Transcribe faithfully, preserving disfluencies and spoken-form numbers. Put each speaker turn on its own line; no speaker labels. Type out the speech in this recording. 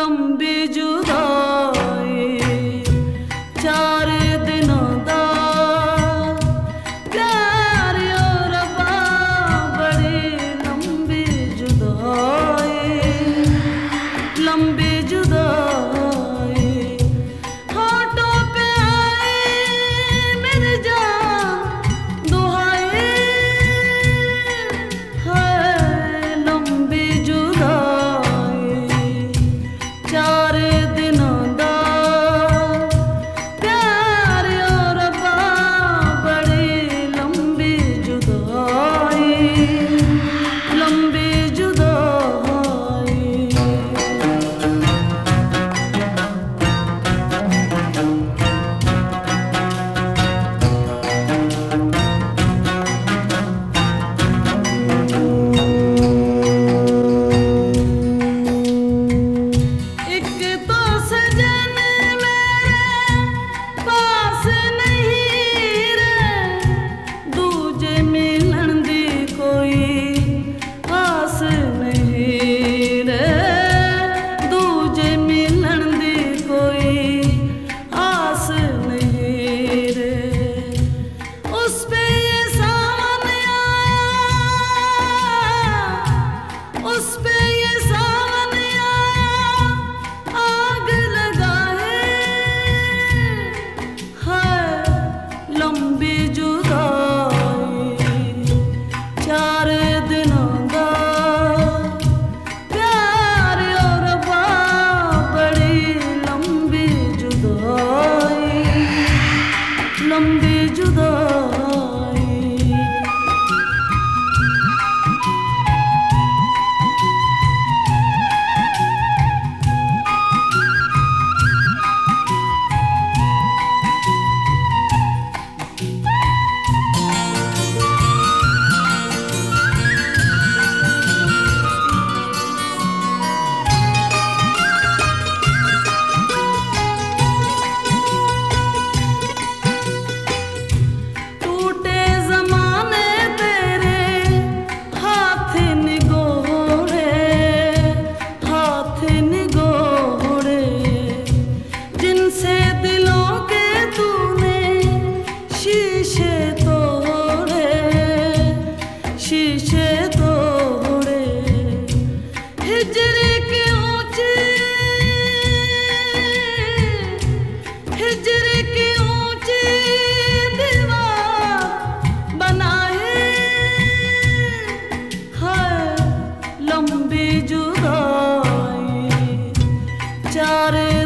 लंबी जुदाई चार दिनों दा प्यार ओ रब्बा बड़ी लंबी जुदाई लंबी जुदाई होठों पे आई मेरी जान दुहाई है लंबी जुदाई चार दिनों दा प्यार ओ रब्बा बड़ी लंबी जुदाई लंबी जुदाई। एक तो सजन मेरे पास नहीं रे दूजे मिलन दी कोई आस नहीं रे दूजे मिलन दी कोई आस नहीं रे उस पे ये सावन आया उस पे ये सावन आया आग लगाए है लंबी जुदाई चार दिनों दा प्यार ओ रब्बा बड़ी लंबी जुदाई लंबी जुदाई। टूटे ज़माने तेरे हाथ निगोड़े हाथ निगोड़े जिनसे दिलों के तूने शीशे तोड़े शीशे तोड़े हिजरी की ऊंची हिजरी की ऊंची दीवार बनाए है लंबी जुदाई चार